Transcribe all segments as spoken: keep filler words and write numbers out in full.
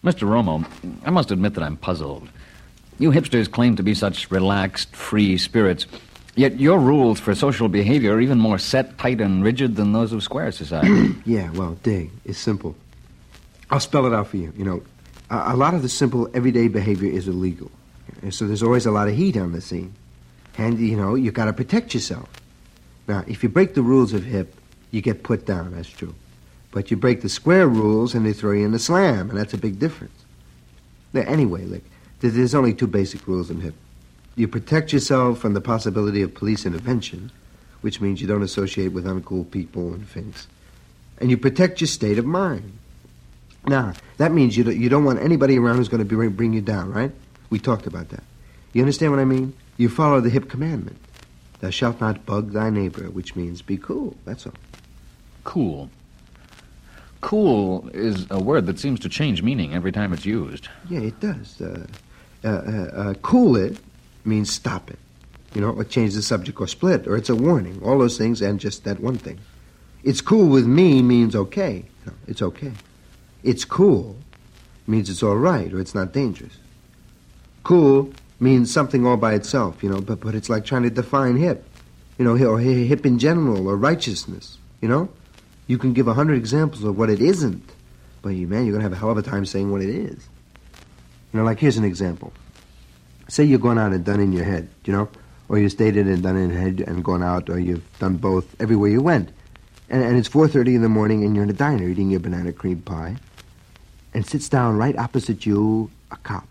Mister Romo, I must admit that I'm puzzled. You hipsters claim to be such relaxed, free spirits, yet your rules for social behavior are even more set, tight, and rigid than those of square society. Yeah, well, Dig, it's simple. I'll spell it out for you. You know, a, a lot of the simple, everyday behavior is illegal. And so there's always a lot of heat on the scene. And, you know, you got to protect yourself. Now, if you break the rules of hip, you get put down, that's true. But you break the square rules and they throw you in the slam, and that's a big difference. Now, anyway, look, there's only two basic rules in hip. You protect yourself from the possibility of police intervention, which means you don't associate with uncool people and things. And you protect your state of mind. Now, that means you don't, you don't want anybody around who's going to bring you down, right? We talked about that. You understand what I mean? You follow the hip commandment. Thou shalt not bug thy neighbor, which means be cool, that's all. Cool. Cool is a word that seems to change meaning every time it's used. Yeah, it does. Uh, uh, uh, uh, cool it means stop it. You know, or change the subject or split, or it's a warning. All those things and just that one thing. It's cool with me means okay. No, it's okay. It's cool means it's all right, or it's not dangerous. Cool means something all by itself, you know, but, but it's like trying to define hip. You know, or hip in general, or righteousness, you know? You can give a hundred examples of what it isn't, but you, man, you're going to have a hell of a time saying what it is. You know, like here's an example. Say you're going out and done in your head, you know, or you stayed in and done in your head and gone out, or you've done both everywhere you went. And, and it's four thirty in the morning and you're in a diner eating your banana cream pie, and sits down right opposite you a cop.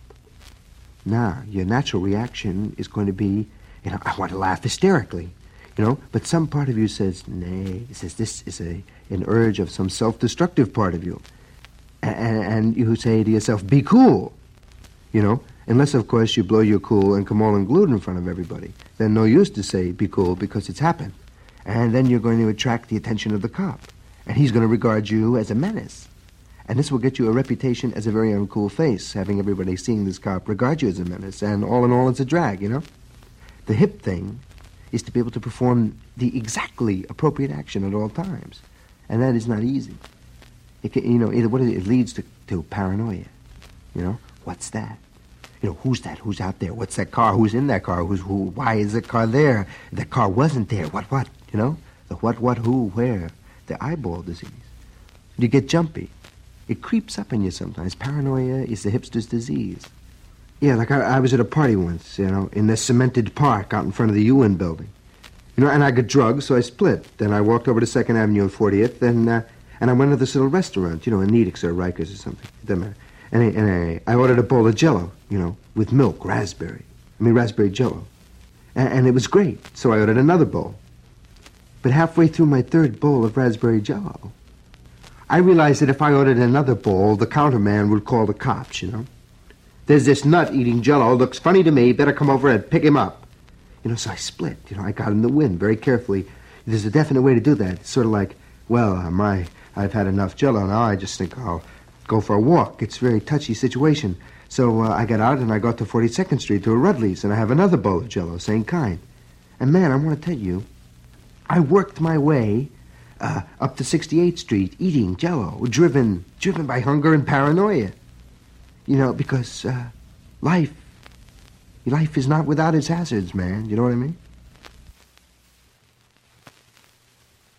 Now, your natural reaction is going to be, you know, I want to laugh hysterically, you know, but some part of you says, nay, it says this is a an urge of some self-destructive part of you. And, and you say to yourself, be cool, you know, unless, of course, you blow your cool and come all unglued in front of everybody. Then no use to say be cool because it's happened. And then you're going to attract the attention of the cop. And he's going to regard you as a menace. And this will get you a reputation as a very uncool face, having everybody seeing this cop regard you as a menace. And all in all, it's a drag, you know? The hip thing is to be able to perform the exactly appropriate action at all times. And that is not easy. It can, you know, it, what it, it leads to, to paranoia. You know, what's that? You know, who's that? Who's out there? What's that car? Who's in that car? Who's who? Why is the car there? The car wasn't there. What, what? You know, the what, what, who, where? The eyeball disease. You get jumpy. It creeps up in you sometimes. Paranoia is the hipster's disease. Yeah, like I, I was at a party once, you know, in this cemented park out in front of the U N building. You know, and I got drugged, so I split. Then I walked over to second Avenue and fortieth, and, uh, and I went to this little restaurant, you know, in Nedick's or Rikers or something. It doesn't matter. And, I, and I, I ordered a bowl of Jell-O, you know, with milk, raspberry. I mean, raspberry Jell-O. And, and it was great, so I ordered another bowl. But halfway through my third bowl of raspberry Jell-O, I realized that if I ordered another bowl, the counterman would call the cops, you know. There's this nut eating Jell-O, looks funny to me, better come over and pick him up. You know, so I split, you know, I got in the wind very carefully. There's a definite way to do that. It's sort of like, well, uh, my, I've had enough Jell-O now, I just think I'll go for a walk. It's a very touchy situation. So uh, I got out and I got to forty-second Street to a Rudley's, and I have another bowl of Jell-O, same kind. And man, I want to tell you, I worked my way uh, up to sixty-eighth Street eating Jell-O, driven, driven by hunger and paranoia. You know, because uh, life, life is not without its hazards, man. You know what I mean?